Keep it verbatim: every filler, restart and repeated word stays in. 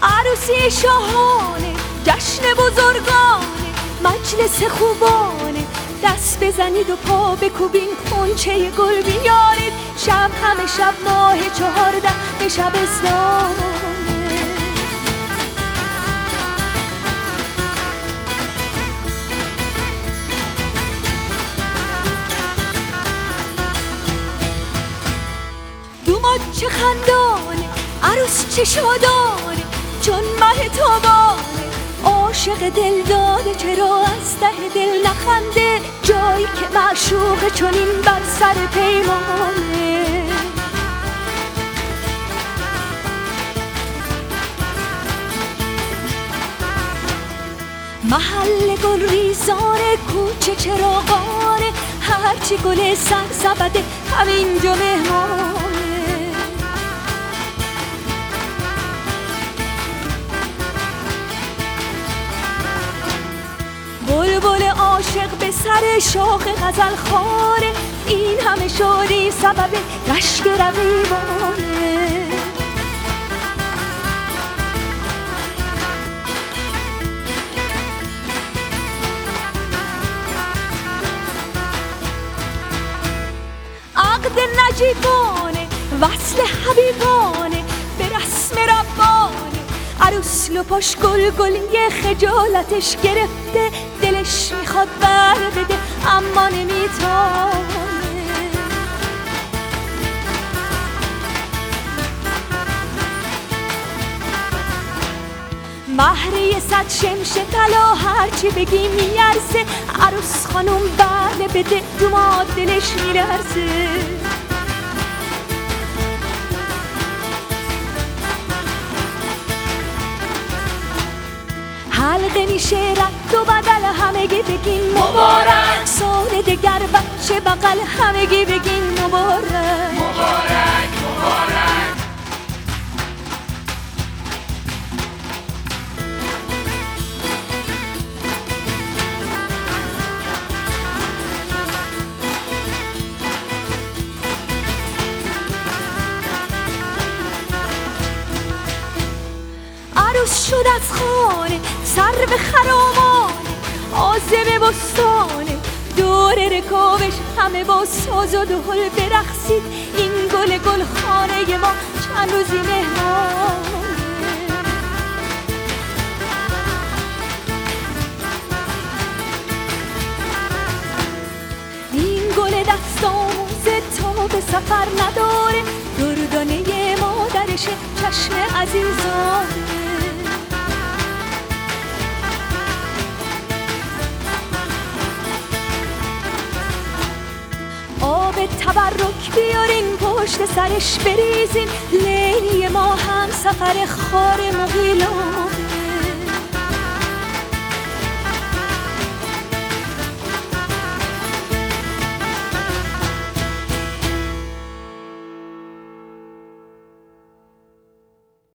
عروسی شاهانه، جشن بزرگانه، مجلس خوبانه. دست بزنید و پا بکوبین، غنچه گل بیارید. شب همه شب ماه چهارده به شبستانه. دوماد چه خندانه، عروس چه شادانه، چون مه تابانه. عاشق دل داده چرا از ته دل نخنده، جایی که معشوق چنین بر سر پیمانه. محل گل ریزانه، کوچه چراغانه، هرچی گل سرسبده همینجا مهمانه. بلبل عاشق به سر شاخ غزل خواره، این همه شادی سبب رشک رقیبانه. عقد نجیبانه، وصل حبیبانه، به رسم ربانه. عروس لپاش گل گلی خجالتش گرفته، دلش میخواد بر بده اما نمیتونه. مهریه صد شمش طلا، هرچی بگی میارزه. عروس خانم بله بده، دوماد دلش میرزه. حلقه میشه رد و بدل، همگی بگین مبارک. سال دگر بچه بغل، همگی بگین مبارک. مبارک مبارک. عروس شد از خانه، سر به خرامانه، عازم بستانه. دور رکابش همه با ساز و دهل برقصید، این گل گل خانه ما چند روزی مهمانه. این گل دست آموزه تا به سفر نداره، دردانه مادرشه چشم عزیزانه. آب تبرک بیارین، پشت سرش بریزین، لیلی ما هم سفر خار مغیلان.